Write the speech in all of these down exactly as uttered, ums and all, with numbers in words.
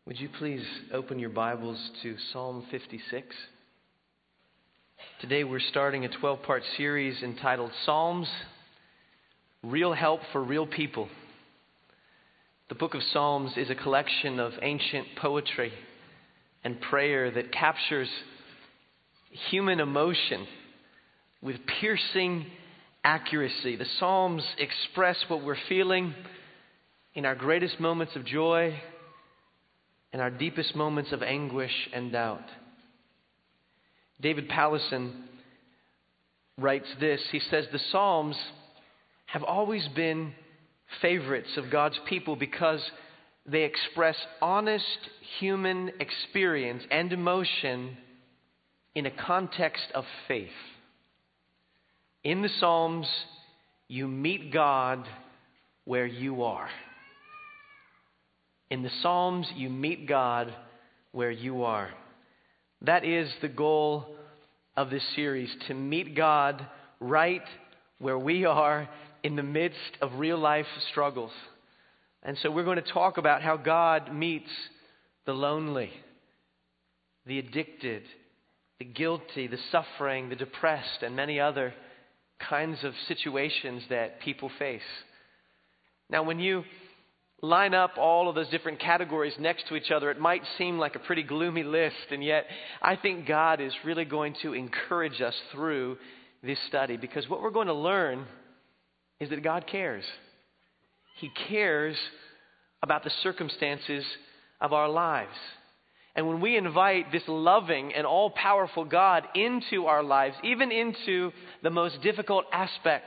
Would you please open your Bibles to Psalm fifty-six? Today we're starting a twelve-part series entitled Psalms, Real Help for Real People. The book of Psalms is a collection of ancient poetry and prayer that captures human emotion with piercing accuracy. The Psalms express what we're feeling in our greatest moments of joy and our deepest moments of anguish and doubt. David Powlison writes this. He says, the Psalms have always been favorites of God's people because they express honest human experience and emotion in a context of faith. In the Psalms, you meet God where you are. In the Psalms, you meet God where you are. That is the goal of this series, to meet God right where we are in the midst of real life struggles. And so we're going to talk about how God meets the lonely, the addicted, the guilty, the suffering, the depressed, and many other kinds of situations that people face. Now, when you line up all of those different categories next to each other, it might seem like a pretty gloomy list, and yet I think God is really going to encourage us through this study, because what we're going to learn is that God cares. He cares about the circumstances of our lives. And when we invite this loving and all-powerful God into our lives, even into the most difficult aspects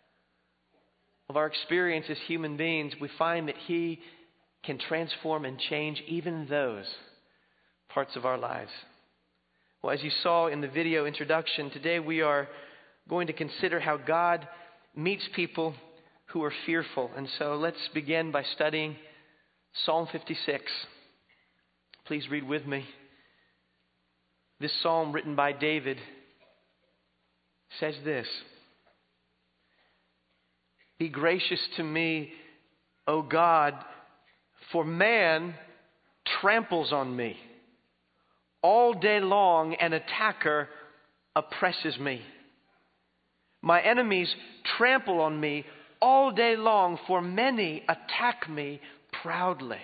of our experience as human beings, we find that He can transform and change even those parts of our lives. Well, as you saw in the video introduction, today we are going to consider how God meets people who are fearful. And so let's begin by studying Psalm fifty-six. Please read with me. This psalm, written by David, says this: Be gracious to me, O God, for man tramples on me. All day long an attacker oppresses me. My enemies trample on me all day long, for many attack me proudly.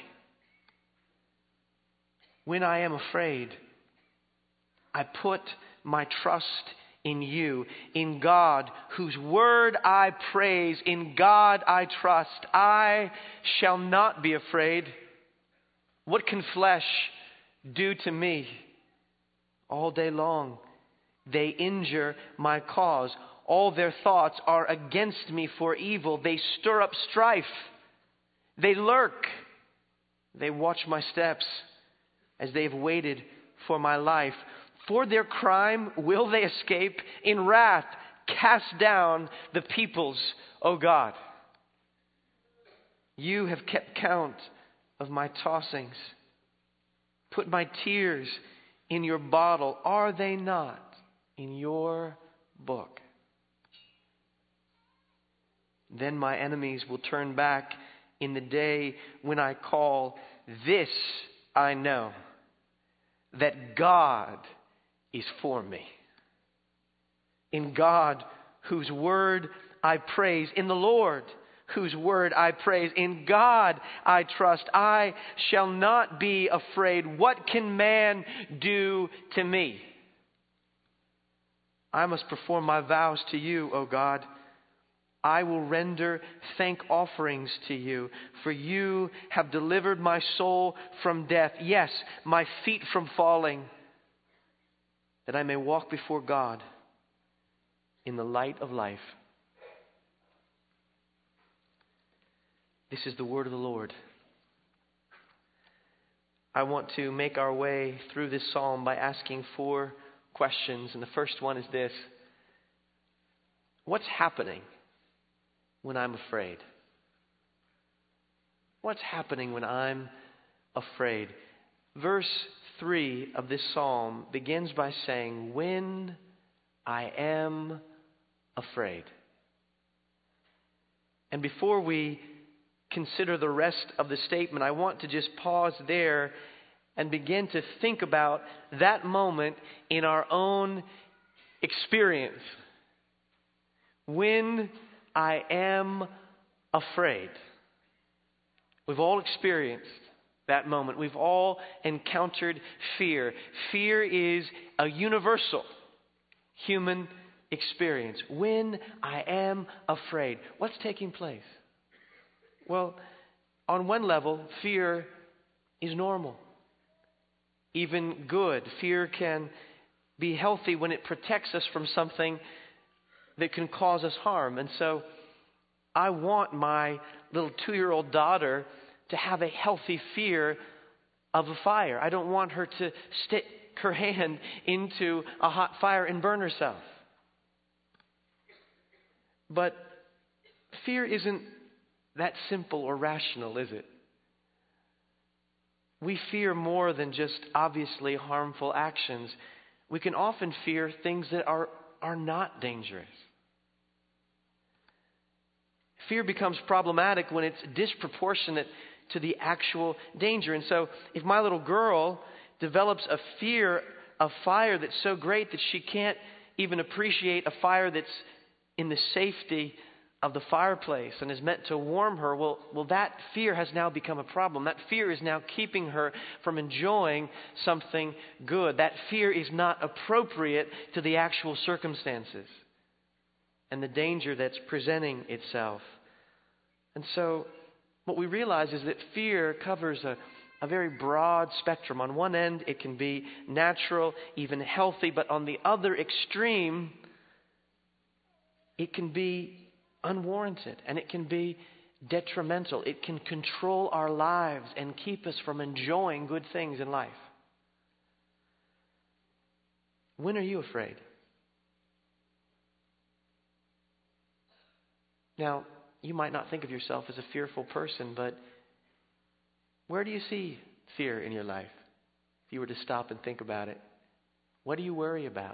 When I am afraid, I put my trust in you, in God, whose word I praise, in God I trust. I shall not be afraid. What can flesh do to me? All day long they injure my cause. All their thoughts are against me for evil. They stir up strife. They lurk. They watch my steps as they have waited for my life. For their crime will they escape. In wrath cast down the peoples, O God. You have kept count of my tossings. Put my tears in your bottle. Are they not in your book? Then my enemies will turn back in the day when I call. This I know, that God is for me. In God, whose word I praise. In the Lord, whose word I praise. In God I trust. I shall not be afraid. What can man do to me? I must perform my vows to you, O God. I will render thank offerings to you, for you have delivered my soul from death. Yes, my feet from falling, that I may walk before God in the light of life. This is the word of the Lord. I want to make our way through this psalm by asking four questions. And the first one is this: what's happening when I'm afraid? What's happening when I'm afraid? Verse three of this psalm begins by saying, when I am afraid. And before we consider the rest of the statement, I want to just pause there and begin to think about that moment in our own experience. When I am afraid. We've all experienced that moment. We've all encountered fear. Fear is a universal human experience. When I am afraid, what's taking place? Well, on one level, fear is normal, even good. Fear can be healthy when it protects us from something that can cause us harm. And so I want my little two-year-old daughter to have a healthy fear of a fire. I don't want her to stick her hand into a hot fire and burn herself. But fear isn't that simple or rational, is it? We fear more than just obviously harmful actions. We can often fear things that are, are not dangerous. Fear becomes problematic when it's disproportionate to the actual danger. And so if my little girl develops a fear of fire that's so great that she can't even appreciate a fire that's in the safety of the fireplace and is meant to warm her, well, well, that fear has now become a problem. That fear is now keeping her from enjoying something good. That fear is not appropriate to the actual circumstances and the danger that's presenting itself. And so what we realize is that fear covers a, a very broad spectrum. On one end, it can be natural, even healthy, but on the other extreme, it can be unwarranted and it can be detrimental. It can control our lives and keep us from enjoying good things in life. When are you afraid? Now, you might not think of yourself as a fearful person, but where do you see fear in your life? If you were to stop and think about it, what do you worry about?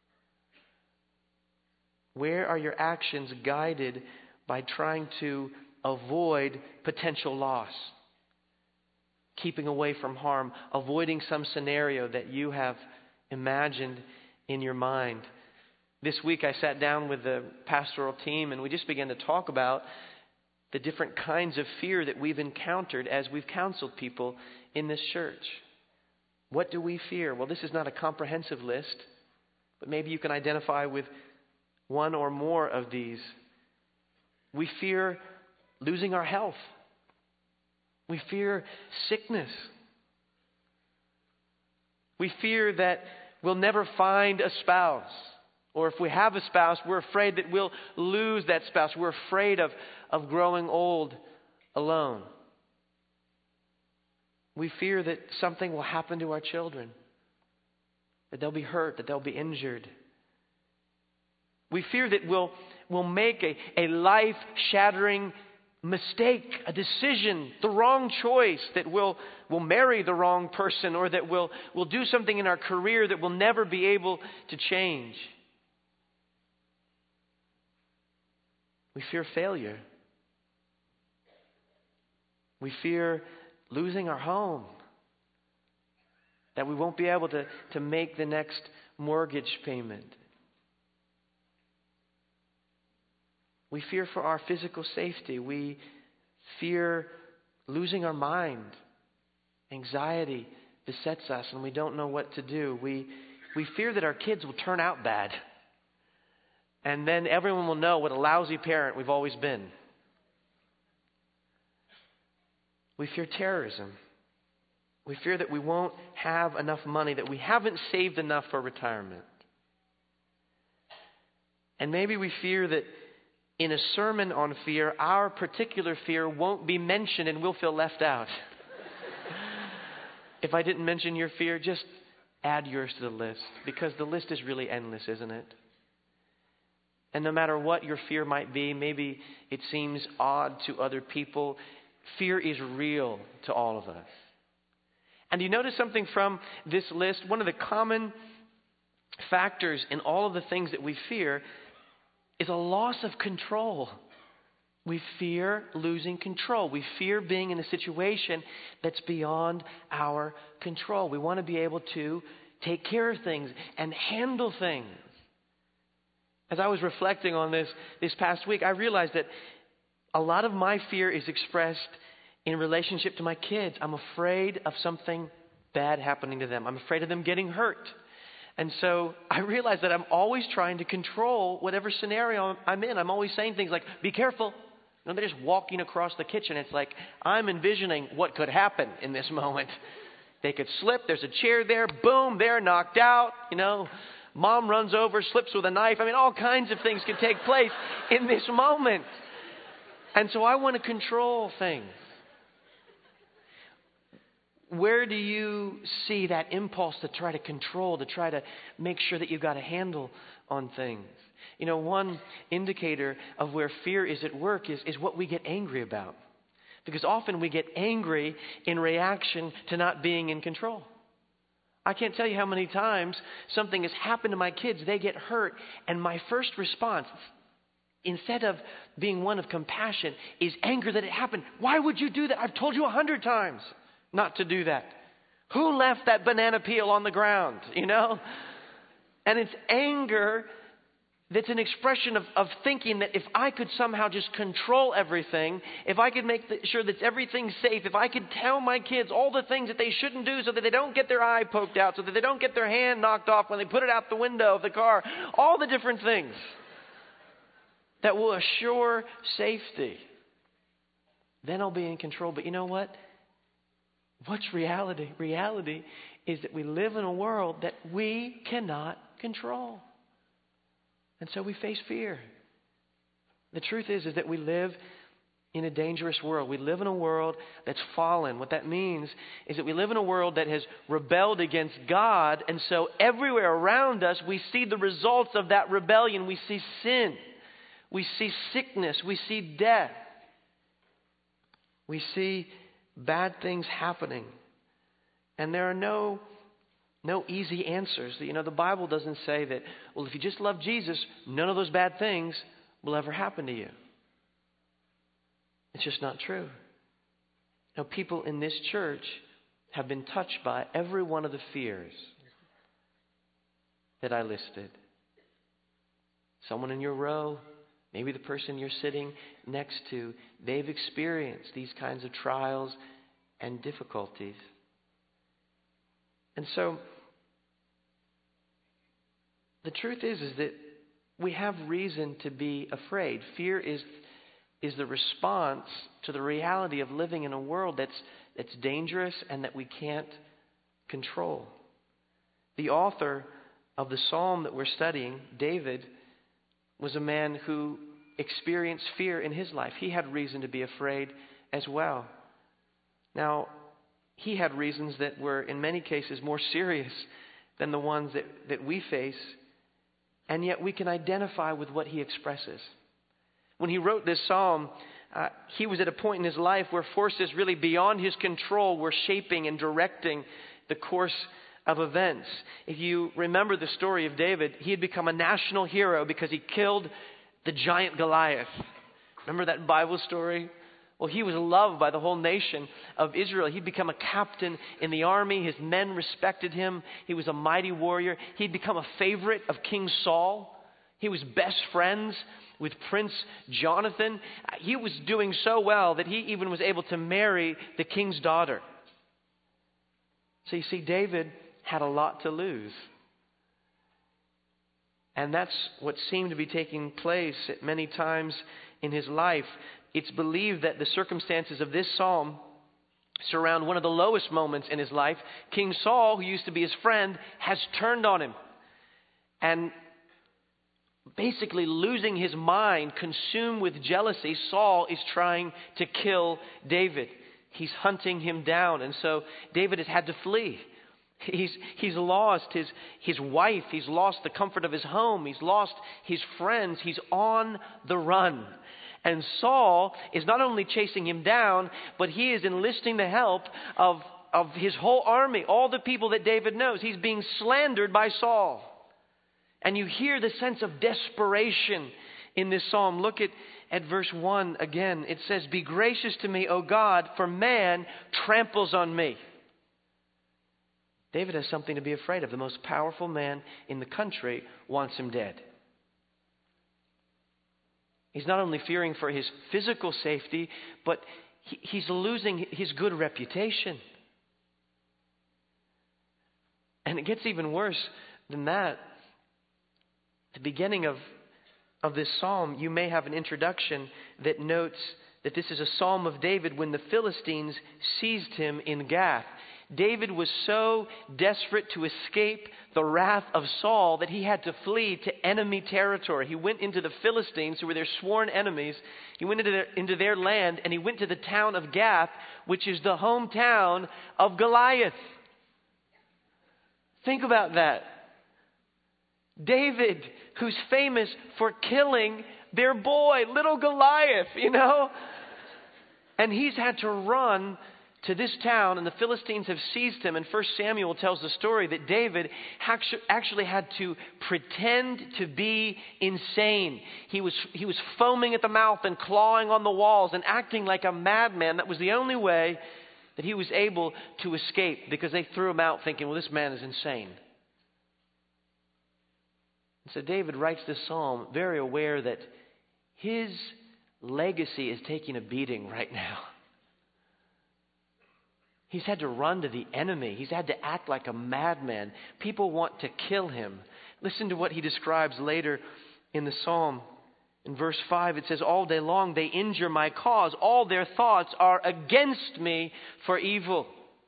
Where are your actions guided by trying to avoid potential loss? Keeping away from harm, avoiding some scenario that you have imagined in your mind. This week I sat down with the pastoral team and we just began to talk about the different kinds of fear that we've encountered as we've counseled people in this church. What do we fear? Well, this is not a comprehensive list, but maybe you can identify with one or more of these. We fear losing our health. We fear sickness. We fear that we'll never find a spouse. Or if we have a spouse, we're afraid that we'll lose that spouse. We're afraid of, of growing old alone. We fear that something will happen to our children. That they'll be hurt, that they'll be injured. We fear that we'll, we'll make a, a life-shattering mistake, a decision, the wrong choice, that we'll, we'll marry the wrong person, or that we'll, we'll do something in our career that we'll never be able to change. We fear failure. We fear losing our home. That we won't be able to, to make the next mortgage payment. We fear for our physical safety. We fear losing our mind. Anxiety besets us and we don't know what to do. We, we fear that our kids will turn out bad. And then everyone will know what a lousy parent we've always been. We fear terrorism. We fear that we won't have enough money, that we haven't saved enough for retirement. And maybe we fear that in a sermon on fear, our particular fear won't be mentioned and we'll feel left out. If I didn't mention your fear, just add yours to the list, because the list is really endless, isn't it? And no matter what your fear might be, maybe it seems odd to other people, fear is real to all of us. And you notice something from this list? One of the common factors in all of the things that we fear is a loss of control. We fear losing control. We fear being in a situation that's beyond our control. We want to be able to take care of things and handle things. As I was reflecting on this this past week, I realized that a lot of my fear is expressed in relationship to my kids. I'm afraid of something bad happening to them. I'm afraid of them getting hurt. And so I realized that I'm always trying to control whatever scenario I'm in. I'm always saying things like, be careful. You know, they're just walking across the kitchen. It's like I'm envisioning what could happen in this moment. They could slip. There's a chair there. Boom, they're knocked out. You know, mom runs over, slips with a knife. I mean, all kinds of things can take place in this moment. And so I want to control things. Where do you see that impulse to try to control, to try to make sure that you've got a handle on things? You know, one indicator of where fear is at work is, is what we get angry about. Because often we get angry in reaction to not being in control. I can't tell you how many times something has happened to my kids, they get hurt, and my first response, instead of being one of compassion, is anger that it happened. Why would you do that? I've told you a hundred times not to do that. Who left that banana peel on the ground, you know? And it's anger that's an expression of, of thinking that if I could somehow just control everything, if I could make the, sure that everything's safe, if I could tell my kids all the things that they shouldn't do so that they don't get their eye poked out, so that they don't get their hand knocked off when they put it out the window of the car, all the different things that will assure safety, then I'll be in control. But you know what? What's reality? Reality is that we live in a world that we cannot control. And so we face fear. The truth is, is that we live in a dangerous world. We live in a world that's fallen. What that means is that we live in a world that has rebelled against God. And so everywhere around us, we see the results of that rebellion. We see sin. We see sickness. We see death. We see bad things happening. And there are no, no easy answers. You know, the Bible doesn't say that, well, if you just love Jesus, none of those bad things will ever happen to you. It's just not true. Now, people in this church have been touched by every one of the fears that I listed. Someone in your row, maybe the person you're sitting next to, they've experienced these kinds of trials and difficulties. And so, the truth is, is that we have reason to be afraid. Fear is, is the response to the reality of living in a world that's, that's dangerous and that we can't control. The author of the psalm that we're studying, David, was a man who experienced fear in his life. He had reason to be afraid as well. Now, he had reasons that were in many cases more serious than the ones that, that we face, and yet we can identify with what he expresses. When he wrote this psalm, uh, he was at a point in his life where forces really beyond his control were shaping and directing the course of events. If you remember the story of David, he had become a national hero because he killed the giant Goliath. Remember that Bible story? Well, he was loved by the whole nation of Israel. He'd become a captain in the army. His men respected him. He was a mighty warrior. He'd become a favorite of King Saul. He was best friends with Prince Jonathan. He was doing so well that he even was able to marry the king's daughter. So you see, David had a lot to lose. And that's what seemed to be taking place at many times in his life. It's believed that the circumstances of this psalm surround one of the lowest moments in his life. King Saul, who used to be his friend, has turned on him. And basically losing his mind, consumed with jealousy, Saul is trying to kill David. He's hunting him down. And so David has had to flee. He's, he's lost his, his wife. He's lost the comfort of his home. He's lost his friends. He's on the run. And Saul is not only chasing him down, but he is enlisting the help of, of his whole army, all the people that David knows. He's being slandered by Saul. And you hear the sense of desperation in this psalm. Look at, at verse one again. It says, "Be gracious to me, O God, for man tramples on me." David has something to be afraid of. The most powerful man in the country wants him dead. He's not only fearing for his physical safety, but he, he's losing his good reputation. And it gets even worse than that. At the beginning of, of this psalm, you may have an introduction that notes that this is a psalm of David when the Philistines seized him in Gath. David was so desperate to escape the wrath of Saul that he had to flee to enemy territory. He went into the Philistines, who were their sworn enemies. He went into their, into their land, and he went to the town of Gath, which is the hometown of Goliath. Think about that. David, who's famous for killing their boy, little Goliath, you know? And he's had to run to this town, and the Philistines have seized him. And First Samuel tells the story that David actually had to pretend to be insane. He was, he was foaming at the mouth and clawing on the walls and acting like a madman. That was the only way that he was able to escape, because they threw him out thinking, well, this man is insane. And so David writes this psalm very aware that his legacy is taking a beating right now. He's had to run to the enemy. He's had to act like a madman. People want to kill him. Listen to what he describes later in the psalm. In verse five, it says, "All day long they injure my cause. All their thoughts are against me for evil."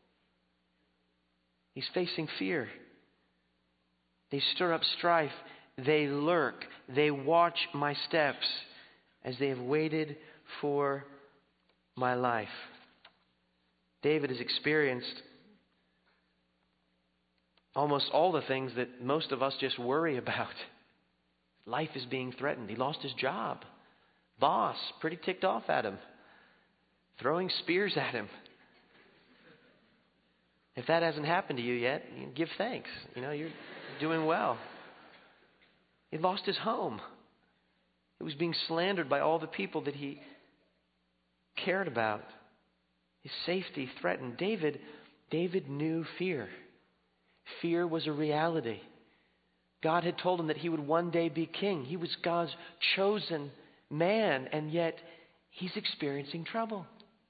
He's facing fear. They stir up strife. They lurk. They watch my steps as they have waited for my life. David has experienced almost all the things that most of us just worry about. Life is being threatened. He lost his job. Boss, pretty ticked off at him. Throwing spears at him. If that hasn't happened to you yet, give thanks. You know, you're doing well. He lost his home. He was being slandered by all the people that he cared about. His safety threatened. David, David knew fear. Fear was a reality. God had told him that he would one day be king. He was God's chosen man, and yet he's experiencing trouble.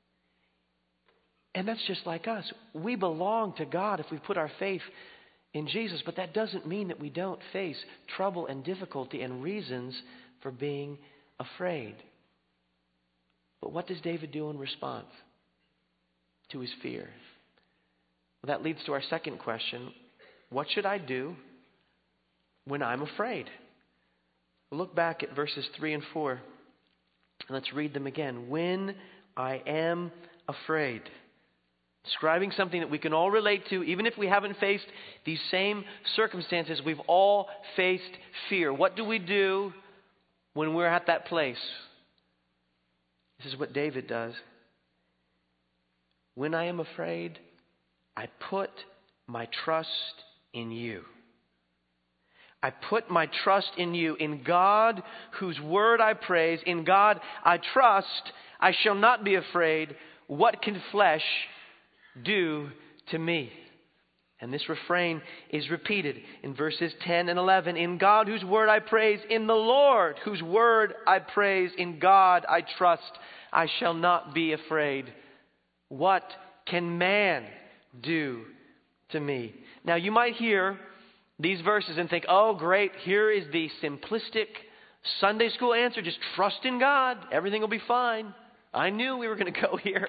And that's just like us. We belong to God if we put our faith in Jesus, but that doesn't mean that we don't face trouble and difficulty and reasons for being afraid. But what does David do in response to his fear? Well, that leads to our second question. What should I do when I'm afraid? Look back at verses three and four, and let's read them again. When I am afraid. Describing something that we can all relate to, even if we haven't faced these same circumstances. We've all faced fear. What do we do when we're at that place? This is what David does. When I am afraid, I put my trust in you. I put my trust in you, in God, whose word I praise. In God I trust. I shall not be afraid. What can flesh do to me? And this refrain is repeated in verses ten and eleven. In God, whose word I praise. In the Lord, whose word I praise. In God I trust. I shall not be afraid. What can man do to me? Now you might hear these verses and think, oh great, here is the simplistic Sunday school answer. Just trust in God. Everything will be fine. I knew we were going to go here.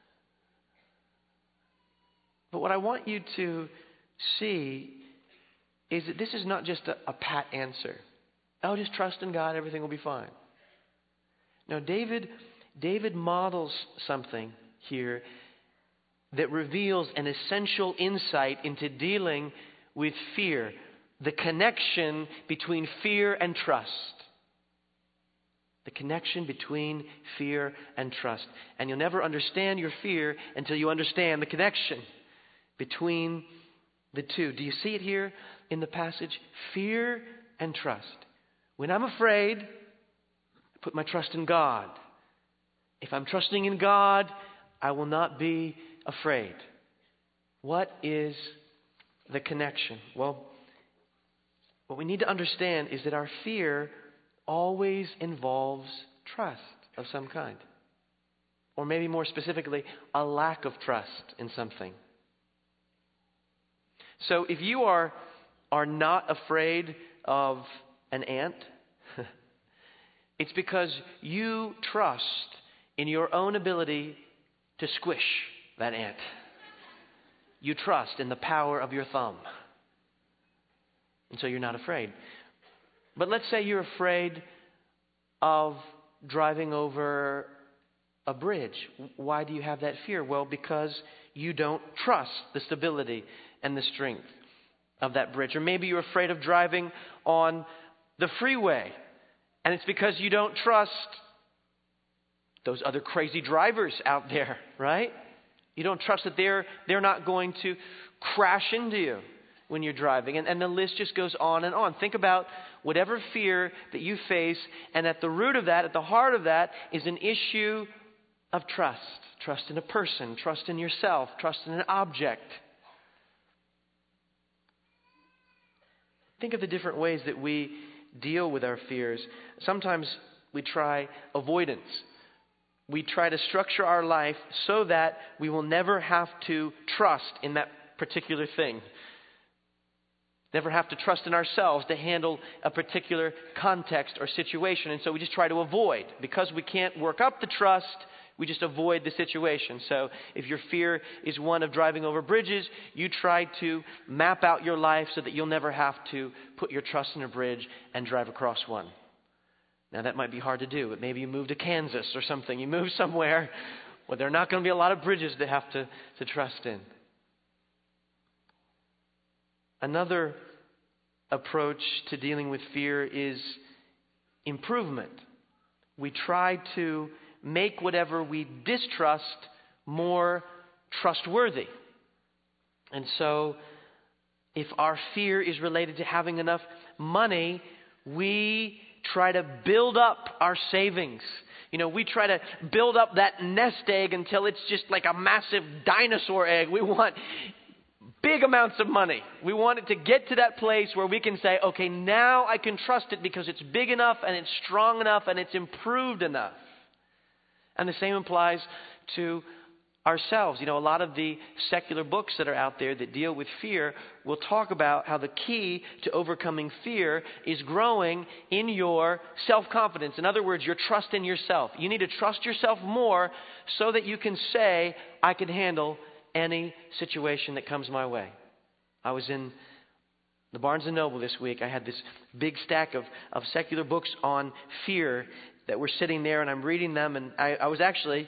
But what I want you to see is that this is not just a, a pat answer. Oh, just trust in God, everything will be fine. No, David, David models something here that reveals an essential insight into dealing with fear. The connection between fear and trust. The connection between fear and trust. And you'll never understand your fear until you understand the connection between the two. Do you see it here in the passage? Fear and trust. When I'm afraid, I put my trust in God. If I'm trusting in God, I will not be afraid. What is the connection? Well, what we need to understand is that our fear always involves trust of some kind. Or maybe more specifically, a lack of trust in something. So if you are, are not afraid of an ant, it's because you trust in your own ability to squish that ant. You trust in the power of your thumb. And so you're not afraid. But let's say you're afraid of driving over a bridge. Why do you have that fear? Well, because you don't trust the stability and the strength of that bridge. Or maybe you're afraid of driving on the freeway, and it's because you don't trust those other crazy drivers out there, right? You don't trust that they're they're not going to crash into you when you're driving. And, and the list just goes on and on. Think about whatever fear that you face, and at the root of that, at the heart of that, is an issue of trust. Trust in a person, trust in yourself, trust in an object. Think of the different ways that we deal with our fears. Sometimes we try avoidance. We try to structure our life so that we will never have to trust in that particular thing. Never have to trust in ourselves to handle a particular context or situation. And so we just try to avoid. Because we can't work up the trust, we just avoid the situation. So if your fear is one of driving over bridges, you try to map out your life so that you'll never have to put your trust in a bridge and drive across one. Now that might be hard to do, but maybe you move to Kansas or something. You move somewhere where there are not going to be a lot of bridges to have to, to trust in. Another approach to dealing with fear is improvement. We try to make whatever we distrust more trustworthy. And so, if our fear is related to having enough money, we try to build up our savings. You know, we try to build up that nest egg until it's just like a massive dinosaur egg. We want big amounts of money. We want it to get to that place where we can say, okay, now I can trust it because it's big enough and it's strong enough and it's improved enough. And the same applies to ourselves. You know, a lot of the secular books that are out there that deal with fear will talk about how the key to overcoming fear is growing in your self-confidence. In other words, your trust in yourself. You need to trust yourself more so that you can say, I can handle any situation that comes my way. I was in the Barnes and Noble this week. I had this big stack of, of secular books on fear that were sitting there, and I'm reading them, and I, I was actually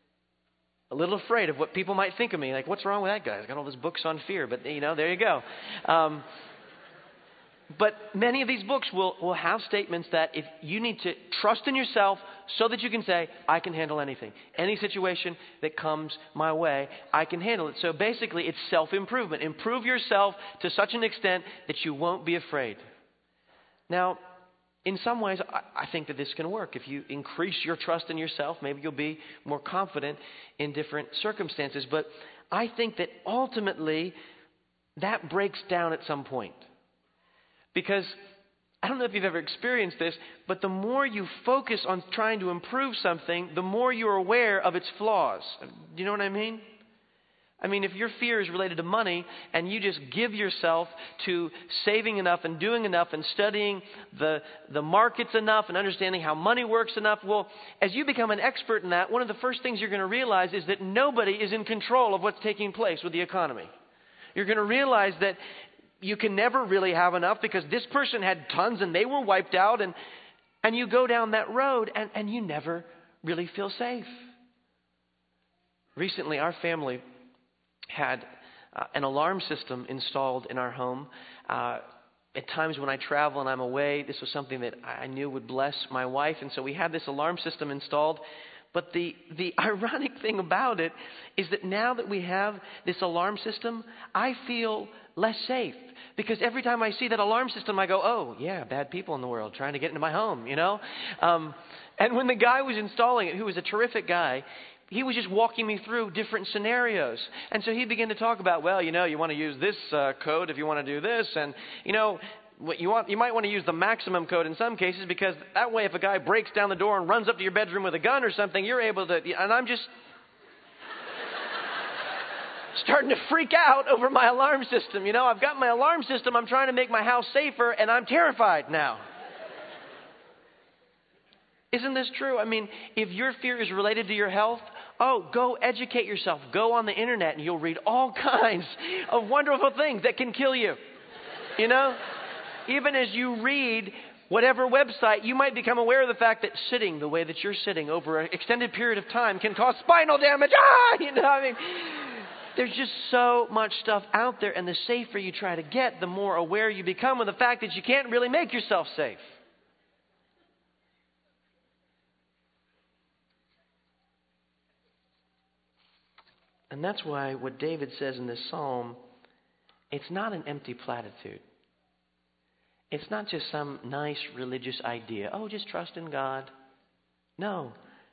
a little afraid of what people might think of me. Like, what's wrong with that guy? He's got all these books on fear. But, you know, there you go. Um, but many of these books will, will have statements that if you need to trust in yourself so that you can say, I can handle anything. Any situation that comes my way, I can handle it. So basically, it's self-improvement. Improve yourself to such an extent that you won't be afraid. Now, in some ways, I think that this can work. If you increase your trust in yourself, maybe you'll be more confident in different circumstances. But I think that ultimately, that breaks down at some point. Because I don't know if you've ever experienced this, but the more you focus on trying to improve something, the more you're aware of its flaws. Do you know what I mean? I mean, if your fear is related to money and you just give yourself to saving enough and doing enough and studying the, the markets enough and understanding how money works enough, well, as you become an expert in that, one of the first things you're going to realize is that nobody is in control of what's taking place with the economy. You're going to realize that you can never really have enough because this person had tons and they were wiped out, and, and you go down that road and, and you never really feel safe. Recently, our family had uh, an alarm system installed in our home. Uh, at times when I travel and I'm away, this was something that I knew would bless my wife. And so we had this alarm system installed. But the, the ironic thing about it is that now that we have this alarm system, I feel less safe. Because every time I see that alarm system, I go, oh, yeah, bad people in the world trying to get into my home, you know? Um, and when the guy was installing it, who was a terrific guy, he was just walking me through different scenarios. And so he began to talk about, well, you know, you want to use this uh, code if you want to do this. And, you know, what you want, you might want to use the maximum code in some cases, because that way if a guy breaks down the door and runs up to your bedroom with a gun or something, you're able to, and I'm just starting to freak out over my alarm system. You know, I've got my alarm system, I'm trying to make my house safer, and I'm terrified now. Isn't this true? I mean, if your fear is related to your health, oh, go educate yourself. Go on the internet and you'll read all kinds of wonderful things that can kill you. You know? Even as you read whatever website, you might become aware of the fact that sitting the way that you're sitting over an extended period of time can cause spinal damage. Ah! You know, I mean, there's just so much stuff out there, and the safer you try to get, the more aware you become of the fact that you can't really make yourself safe. And that's why what David says in this psalm, it's not an empty platitude. It's not just some nice religious idea. Oh, just trust in God. No.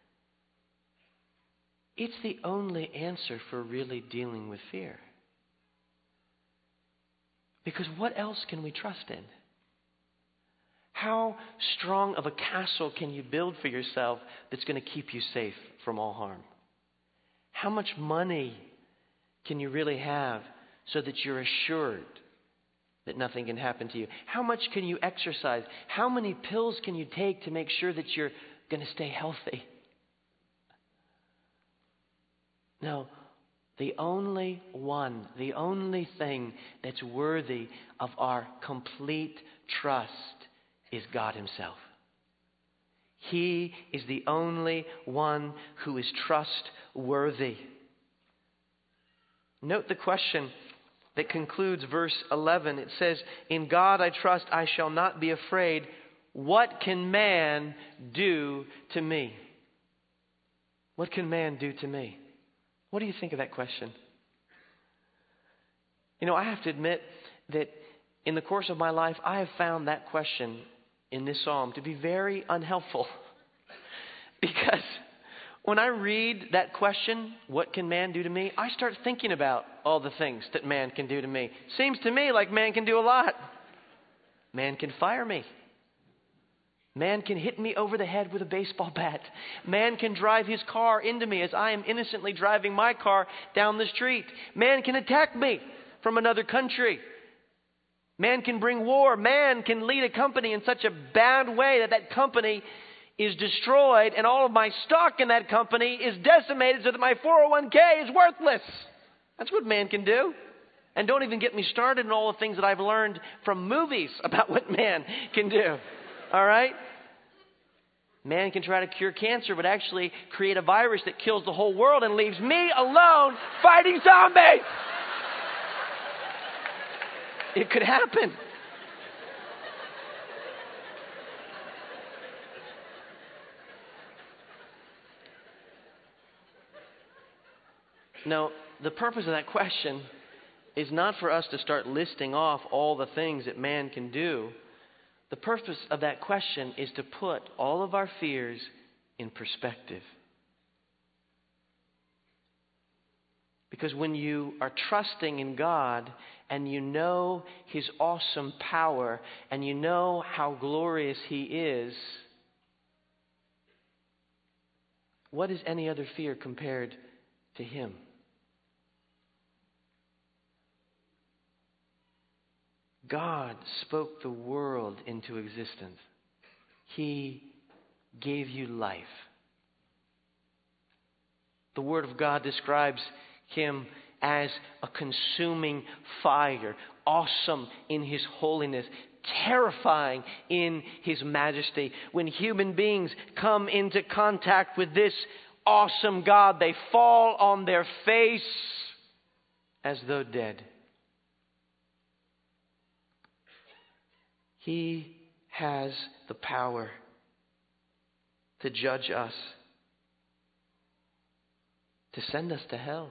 It's the only answer for really dealing with fear. Because what else can we trust in? How strong of a castle can you build for yourself that's going to keep you safe from all harm? How much money can you really have so that you're assured that nothing can happen to you? How much can you exercise? How many pills can you take to make sure that you're going to stay healthy? No, the only one, the only thing that's worthy of our complete trust is God Himself. He is the only one who is trustworthy. Note the question that concludes verse eleven. It says, "In God I trust, I shall not be afraid. What can man do to me?" What can man do to me? What do you think of that question? You know, I have to admit that in the course of my life, I have found that question in this psalm to be very unhelpful. Because when I read that question, what can man do to me? I start thinking about all the things that man can do to me. Seems to me like man can do a lot. Man can fire me. Man can hit me over the head with a baseball bat. Man can drive his car into me as I am innocently driving my car down the street. Man can attack me from another country. Man can bring war. Man can lead a company in such a bad way that that company is destroyed and all of my stock in that company is decimated so that my four oh one k is worthless. That's what man can do. And don't even get me started in all the things that I've learned from movies about what man can do. All right? Man can try to cure cancer, but actually create a virus that kills the whole world and leaves me alone fighting zombies. It could happen. Now, the purpose of that question is not for us to start listing off all the things that man can do. The purpose of that question is to put all of our fears in perspective. Because when you are trusting in God and you know His awesome power and you know how glorious He is, what is any other fear compared to Him? God spoke the world into existence. He gave you life. The Word of God describes Him as a consuming fire, awesome in His holiness, terrifying in His majesty. When human beings come into contact with this awesome God, they fall on their face as though dead. He has the power to judge us to send us to hell.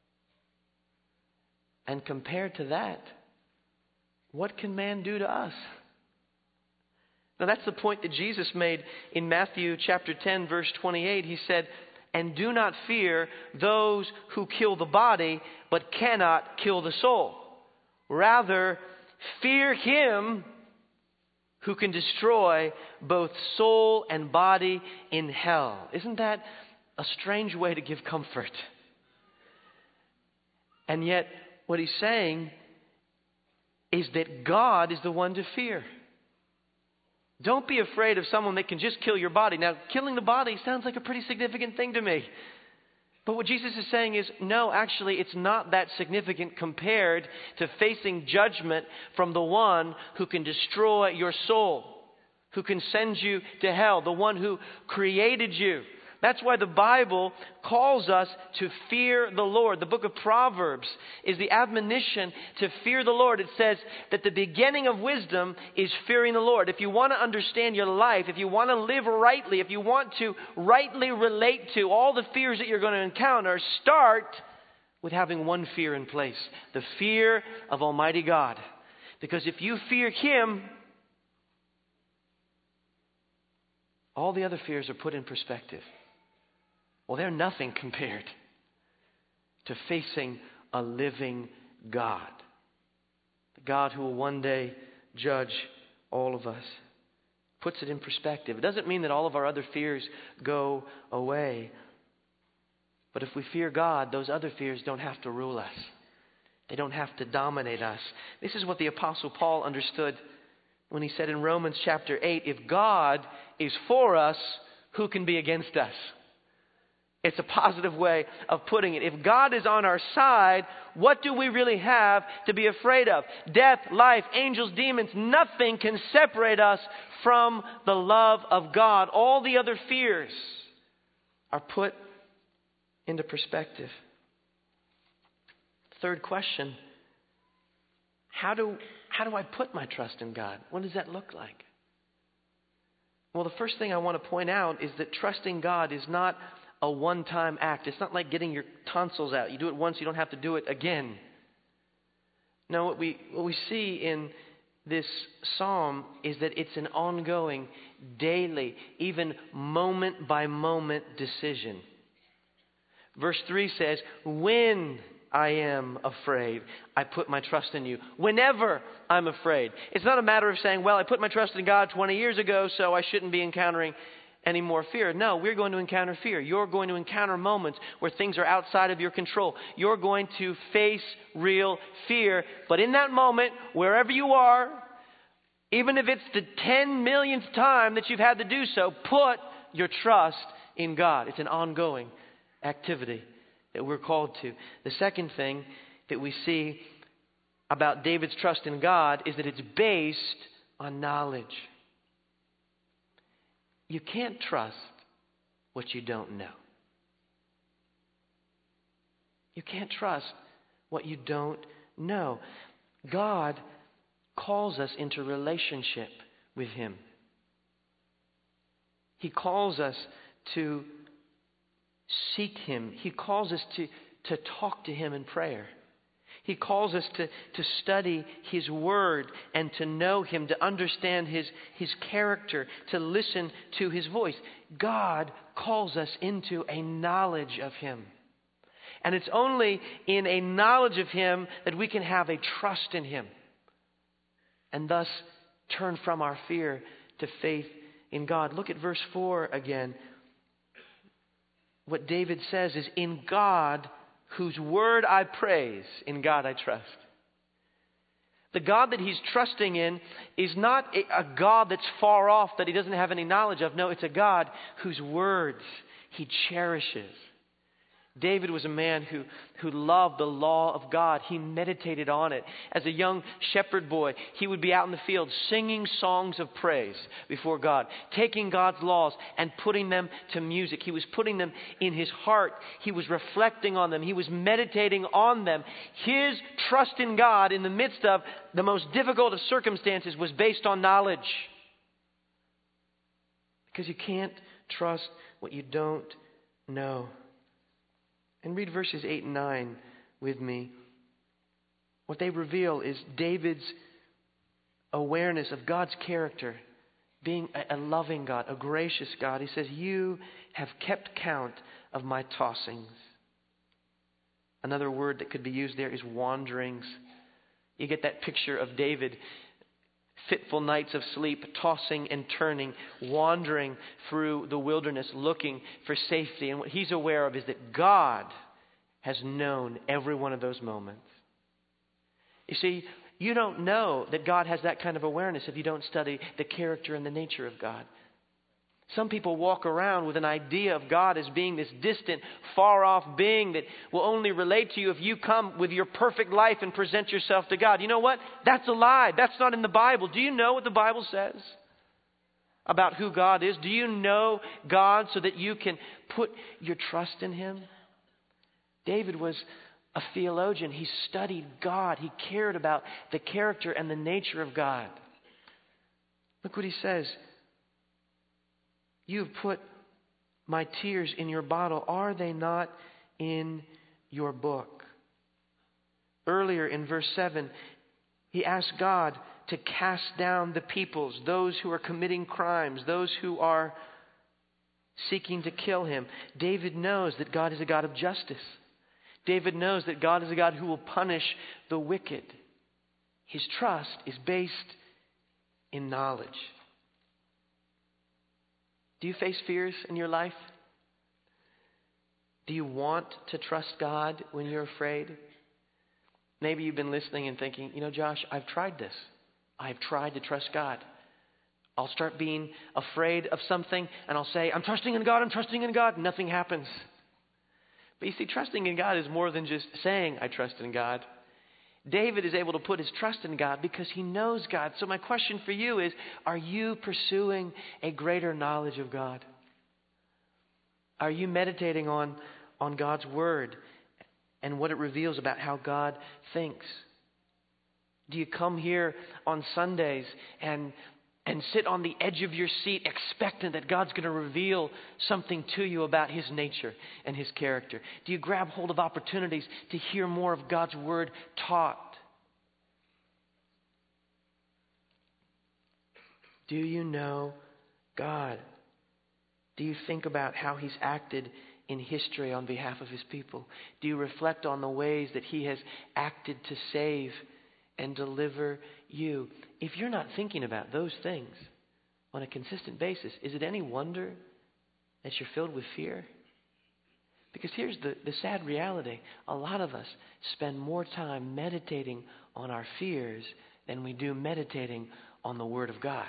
And compared to that, what can man do to us? Now that's the point that Jesus made in Matthew chapter ten, verse twenty-eight. He said, "And do not fear those who kill the body, but cannot kill the soul. Rather, fear him who can destroy both soul and body in hell." Isn't that a strange way to give comfort? And yet, what he's saying is that God is the one to fear. Don't be afraid of someone that can just kill your body. Now, killing the body sounds like a pretty significant thing to me. But what Jesus is saying is, no, actually, it's not that significant compared to facing judgment from the one who can destroy your soul, who can send you to hell, the one who created you. That's why the Bible calls us to fear the Lord. The book of Proverbs is the admonition to fear the Lord. It says that the beginning of wisdom is fearing the Lord. If you want to understand your life, if you want to live rightly, if you want to rightly relate to all the fears that you're going to encounter, start with having one fear in place, the fear of Almighty God. Because if you fear Him, all the other fears are put in perspective. Well, they're nothing compared to facing a living God. The God who will one day judge all of us. Puts it in perspective. It doesn't mean that all of our other fears go away. But if we fear God, those other fears don't have to rule us. They don't have to dominate us. This is what the Apostle Paul understood when he said in Romans chapter eight, if God is for us, who can be against us? It's a positive way of putting it. If God is on our side, what do we really have to be afraid of? Death, life, angels, demons, nothing can separate us from the love of God. All the other fears are put into perspective. Third question, how do, how do I put my trust in God? What does that look like? Well, the first thing I want to point out is that trusting God is not a one-time act. It's not like getting your tonsils out. You do it once, you don't have to do it again. No, what we what we see in this psalm is that it's an ongoing, daily, even moment-by-moment decision. Verse three says, when I am afraid, I put my trust in you. Whenever I'm afraid. It's not a matter of saying, well, I put my trust in God twenty years ago, so I shouldn't be encountering any more fear. No, we're going to encounter fear. You're going to encounter moments where things are outside of your control. You're going to face real fear. But in that moment, wherever you are, even if it's the ten millionth time that you've had to do so, put your trust in God. It's an ongoing activity that we're called to. The second thing that we see about David's trust in God is that it's based on knowledge. You can't trust what you don't know. You can't trust what you don't know. God calls us into relationship with Him. He calls us to seek Him. He calls us to, to talk to Him in prayer. He calls us to, to study His Word and to know Him, to understand His, His character, to listen to His voice. God calls us into a knowledge of Him. And it's only in a knowledge of Him that we can have a trust in Him. And thus turn from our fear to faith in God. Look at verse four again. What David says is, in God, whose word I praise, in God I trust. The God that he's trusting in is not a, a God that's far off, that he doesn't have any knowledge of. No, it's a God whose words he cherishes. David was a man who, who loved the law of God. He meditated on it. As a young shepherd boy, he would be out in the field singing songs of praise before God, taking God's laws and putting them to music. He was putting them in his heart. He was reflecting on them. He was meditating on them. His trust in God in the midst of the most difficult of circumstances was based on knowledge. Because you can't trust what you don't know. And read verses eight and nine with me. What they reveal is David's awareness of God's character, being a, a loving God, a gracious God. He says, "You have kept count of my tossings." Another word that could be used there is wanderings. You get that picture of David, fitful nights of sleep, tossing and turning, wandering through the wilderness, looking for safety. And what he's aware of is that God has known every one of those moments. You see, you don't know that God has that kind of awareness if you don't study the character and the nature of God. Some people walk around with an idea of God as being this distant, far-off being that will only relate to you if you come with your perfect life and present yourself to God. You know what? That's a lie. That's not in the Bible. Do you know what the Bible says about who God is? Do you know God so that you can put your trust in Him? David was a theologian. He studied God. He cared about the character and the nature of God. Look what he says. "You have put my tears in your bottle. Are they not in your book?" Earlier in verse seven, he asked God to cast down the peoples, those who are committing crimes, those who are seeking to kill him. David knows that God is a God of justice. David knows that God is a God who will punish the wicked. His trust is based in knowledge. Do you face fears in your life? Do you want to trust God when you're afraid? Maybe you've been listening and thinking, you know, Josh, I've tried this. I've tried to trust God. I'll start being afraid of something and I'll say, I'm trusting in God, I'm trusting in God. Nothing happens. But you see, trusting in God is more than just saying, I trust in God. David is able to put his trust in God because he knows God. So my question for you is, are you pursuing a greater knowledge of God? Are you meditating on, on God's Word and what it reveals about how God thinks? Do you come here on Sundays and and sit on the edge of your seat expectant that God's going to reveal something to you about His nature and His character? Do you grab hold of opportunities to hear more of God's Word taught? Do you know God? Do you think about how He's acted in history on behalf of His people? Do you reflect on the ways that He has acted to save and deliver you? If you're not thinking about those things on a consistent basis, is it any wonder that you're filled with fear? Because here's the, the sad reality. A lot of us spend more time meditating on our fears than we do meditating on the Word of God.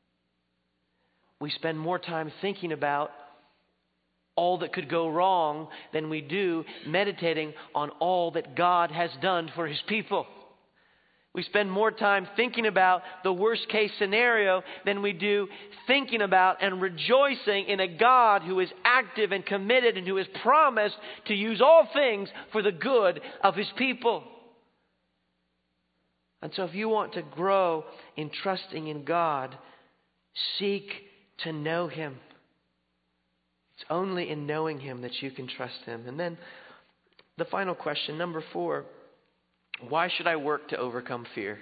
We spend more time thinking about all that could go wrong than we do meditating on all that God has done for His people. We spend more time thinking about the worst case scenario than we do thinking about and rejoicing in a God who is active and committed and who has promised to use all things for the good of His people. And so if you want to grow in trusting in God, seek to know Him. It's only in knowing Him that you can trust Him. And then the final question, number four. Why should I work to overcome fear?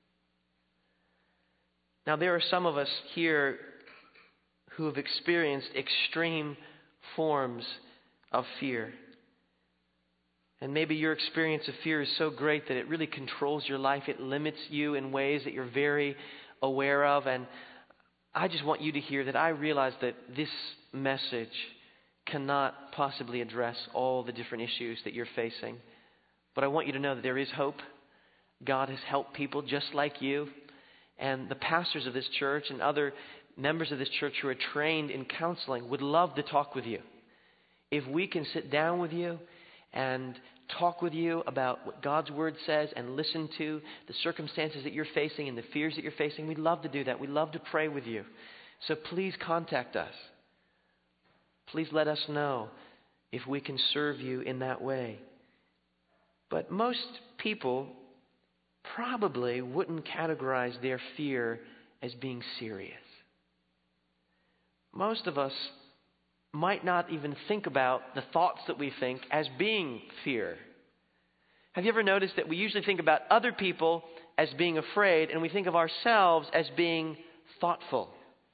Now, there are some of us here who have experienced extreme forms of fear. And maybe your experience of fear is so great that it really controls your life. It limits you in ways that you're very aware of. And I just want you to hear that I realize that this message cannot possibly address all the different issues that you're facing. But I want you to know that there is hope. God has helped people just like you. And the pastors of this church and other members of this church who are trained in counseling would love to talk with you. If we can sit down with you and talk with you about what God's Word says and listen to the circumstances that you're facing and the fears that you're facing, we'd love to do that. We'd love to pray with you. So please contact us. Please let us know if we can serve you in that way. But most people probably wouldn't categorize their fear as being serious. Most of us might not even think about the thoughts that we think as being fear. Have you ever noticed that we usually think about other people as being afraid, and we think of ourselves as being thoughtful?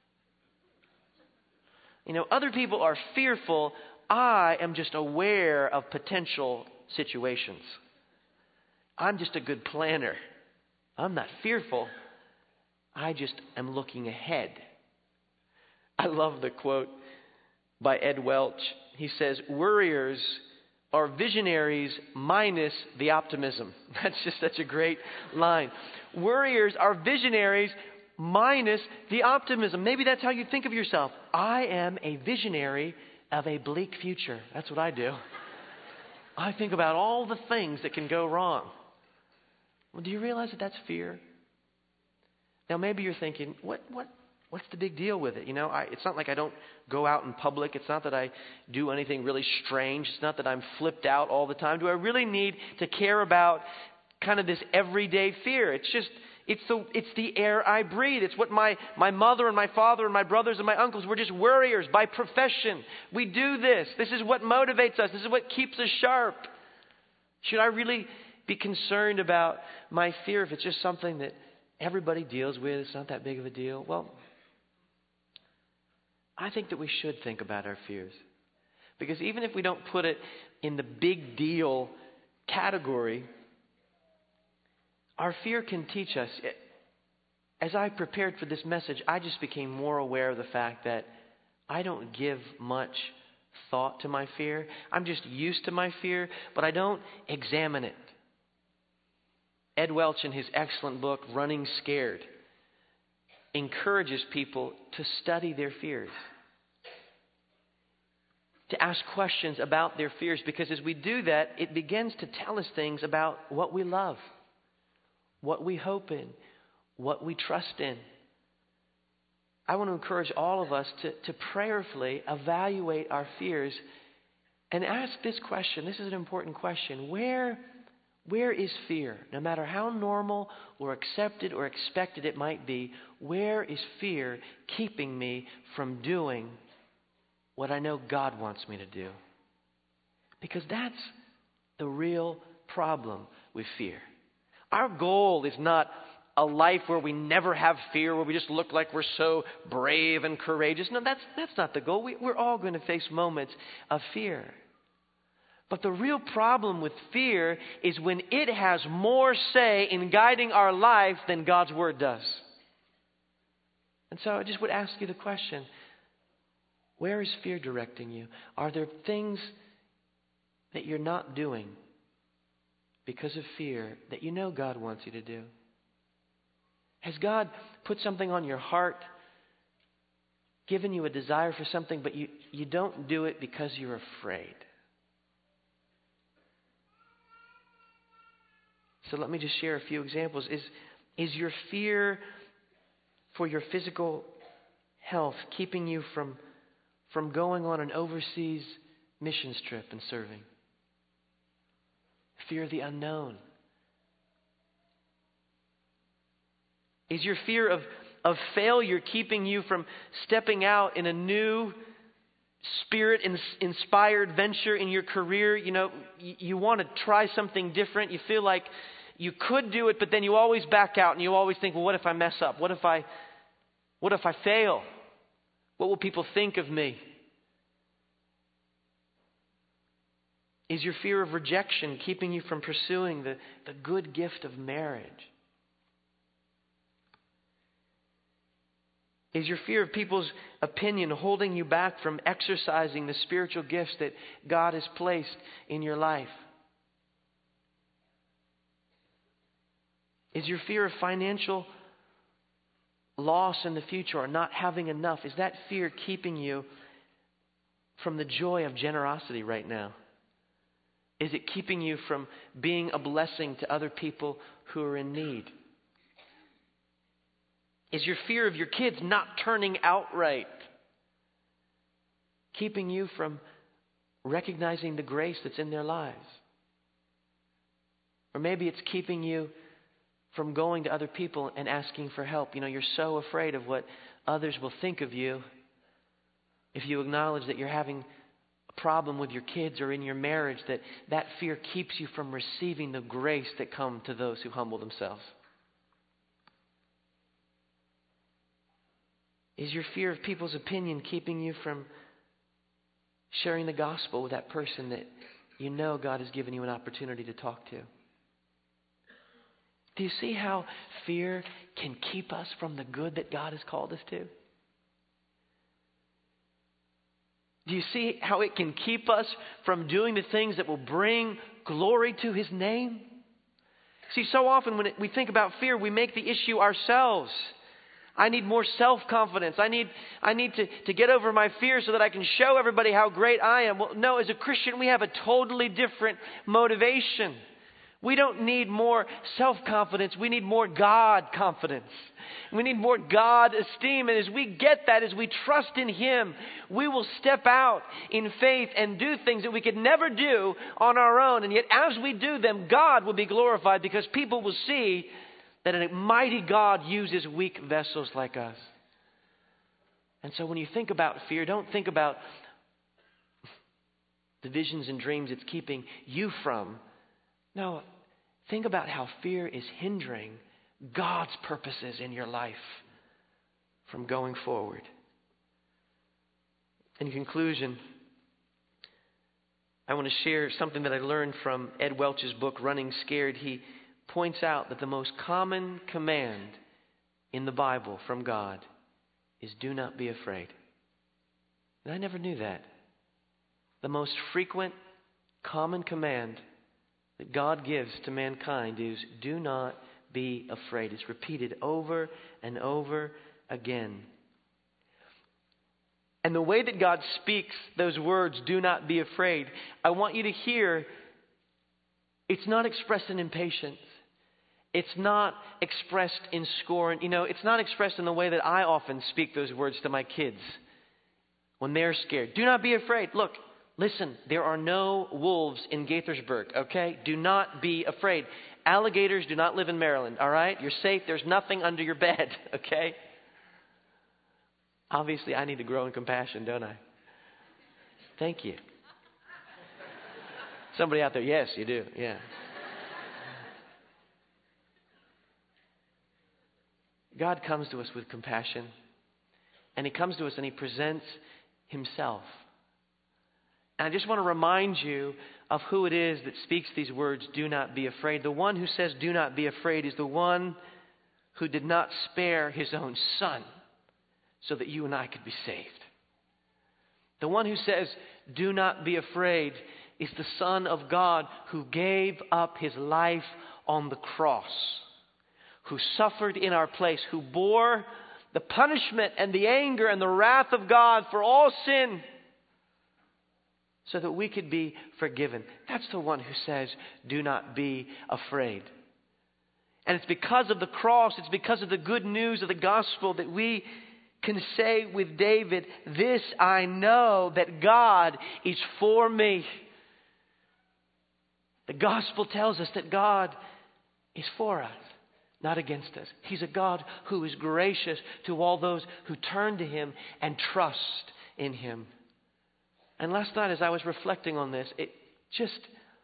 You know, other people are fearful. I am just aware of potential situations. I'm just a good planner. I'm not fearful. I just am looking ahead. I love the quote by Ed Welch. He says, "Worriers are visionaries minus the optimism." That's just such a great line. Worriers are visionaries minus the optimism. Maybe that's how you think of yourself. I am a visionary of a bleak future. That's what I do. I think about all the things that can go wrong. Well, do you realize that that's fear? Now, maybe you're thinking, what, what, what's the big deal with it? You know, I, it's not like I don't go out in public. It's not that I do anything really strange. It's not that I'm flipped out all the time. Do I really need to care about kind of this everyday fear? It's just, it's the, it's the air I breathe. It's what my, my mother and my father and my brothers and my uncles, we're just worriers by profession. We do this. This is what motivates us. This is what keeps us sharp. Should I really be concerned about my fear if it's just something that everybody deals with? It's not that big of a deal. Well, I think that we should think about our fears. Because even if we don't put it in the big deal category, our fear can teach us. As I prepared for this message, I just became more aware of the fact that I don't give much thought to my fear. I'm just used to my fear, but I don't examine it. Ed Welch, in his excellent book, Running Scared, encourages people to study their fears, to ask questions about their fears, because as we do that, it begins to tell us things about what we love, what we hope in, what we trust in. I want to encourage all of us to, to prayerfully evaluate our fears and ask this question. This is an important question. Where, where is fear? No matter how normal or accepted or expected it might be, where is fear keeping me from doing what I know God wants me to do? Because that's the real problem with fear. Our goal is not a life where we never have fear, where we just look like we're so brave and courageous. No, that's, that's not the goal. We, we're all going to face moments of fear. But the real problem with fear is when it has more say in guiding our life than God's Word does. And so I just would ask you the question, where is fear directing you? Are there things that you're not doing because of fear that you know God wants you to do? Has God put something on your heart, given you a desire for something, but you, you don't do it because you're afraid? So let me just share a few examples. Is, is your fear for your physical health keeping you from, from going on an overseas missions trip and serving? Fear of the unknown. Is your fear of, of failure keeping you from stepping out in a new Spirit-inspired venture in your career? You know, you, you want to try something different. You feel like you could do it, but then you always back out and you always think, well, what if I mess up? What if I, what if I fail? What will people think of me? Is your fear of rejection keeping you from pursuing the, the good gift of marriage? Is your fear of people's opinion holding you back from exercising the spiritual gifts that God has placed in your life? Is your fear of financial loss in the future or not having enough, is that fear keeping you from the joy of generosity right now? Is it keeping you from being a blessing to other people who are in need? Is your fear of your kids not turning out right keeping you from recognizing the grace that's in their lives? Or maybe it's keeping you from going to other people and asking for help. You know, you're so afraid of what others will think of you If you acknowledge that you're having a problem with your kids or in your marriage, that that fear keeps you from receiving the grace that comes to those who humble themselves. Is your fear of people's opinion keeping you from sharing the gospel with that person that you know God has given you an opportunity to talk to? Do you see how fear can keep us from the good that God has called us to? Do you see how it can keep us from doing the things that will bring glory to His name? See, so often when it, we think about fear, we make the issue ourselves. I need more self-confidence. I need, I need to, to get over my fear so that I can show everybody how great I am. Well, no, as a Christian, we have a totally different motivation. We don't need more self-confidence. We need more God confidence. We need more God esteem. And as we get that, as we trust in Him, we will step out in faith and do things that we could never do on our own. And yet as we do them, God will be glorified because people will see that a mighty God uses weak vessels like us. And so when you think about fear, don't think about the visions and dreams it's keeping you from. No, think about how fear is hindering God's purposes in your life from going forward. In conclusion, I want to share something that I learned from Ed Welch's book, Running Scared. He points out that the most common command in the Bible from God is do not be afraid. And I never knew that. The most frequent common command that God gives to mankind is do not be afraid. It's repeated over and over again. And the way that God speaks those words, do not be afraid, I want you to hear it's not expressed in impatience. It's not expressed in scorn. You know, it's not expressed in the way that I often speak those words to my kids when they're scared. Do not be afraid. Look, listen, there are no wolves in Gaithersburg, okay? Do not be afraid. Alligators do not live in Maryland, all right? You're safe. There's nothing under your bed, okay? Obviously, I need to grow in compassion, don't I? Thank you. Somebody out there, yes, you do, yeah. God comes to us with compassion, and He comes to us and He presents Himself. And I just want to remind you of who it is that speaks these words, do not be afraid. The one who says do not be afraid is the one who did not spare His own Son so that you and I could be saved. The one who says do not be afraid is the Son of God who gave up His life on the cross, who suffered in our place, who bore the punishment and the anger and the wrath of God for all sin so that we could be forgiven. That's the one who says, do not be afraid. And it's because of the cross, it's because of the good news of the gospel that we can say with David, this I know that God is for me. The gospel tells us that God is for us, not against us. He's a God who is gracious to all those who turn to Him and trust in Him. And last night as I was reflecting on this, it just,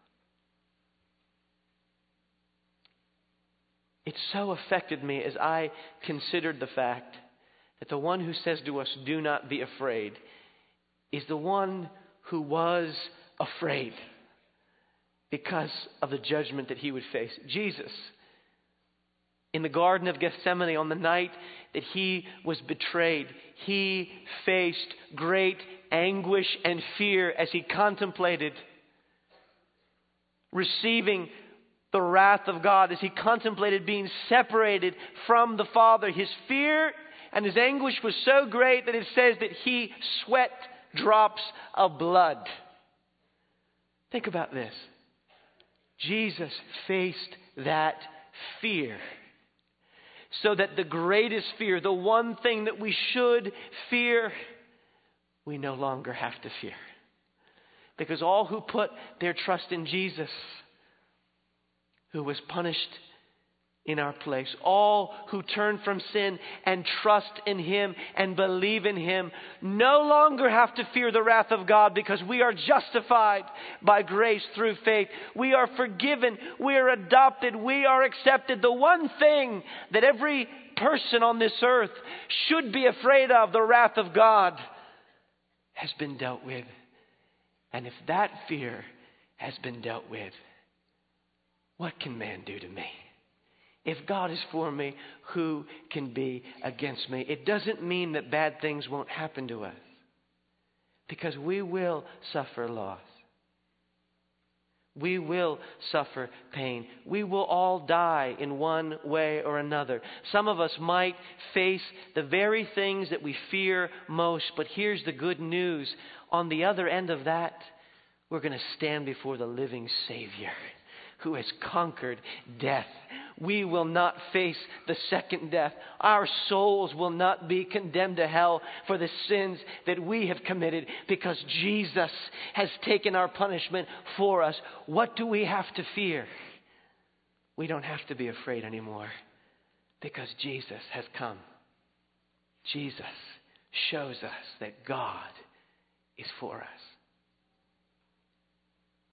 it so affected me as I considered the fact that the one who says to us, do not be afraid, is the one who was afraid because of the judgment that He would face. Jesus, in the Garden of Gethsemane, on the night that He was betrayed, He faced great anguish and fear as He contemplated receiving the wrath of God, as He contemplated being separated from the Father. His fear and His anguish was so great that it says that He sweat drops of blood. Think about this. Jesus faced that fear so that the greatest fear, the one thing that we should fear, we no longer have to fear. Because all who put their trust in Jesus, who was punished in our place. All who turn from sin and trust in Him and believe in Him no longer have to fear the wrath of God, because we are justified by grace through faith. We are forgiven. We are adopted. We are accepted. The one thing that every person on this earth should be afraid of, the wrath of God, has been dealt with. And if that fear has been dealt with, what can man do to me? If God is for me, who can be against me? It doesn't mean that bad things won't happen to us, because we will suffer loss. We will suffer pain. We will all die in one way or another. Some of us might face the very things that we fear most, but here's the good news. On the other end of that, we're going to stand before the living Savior who has conquered death. We will not face the second death. Our souls will not be condemned to hell for the sins that we have committed, because Jesus has taken our punishment for us. What do we have to fear? We don't have to be afraid anymore, because Jesus has come. Jesus shows us that God is for us.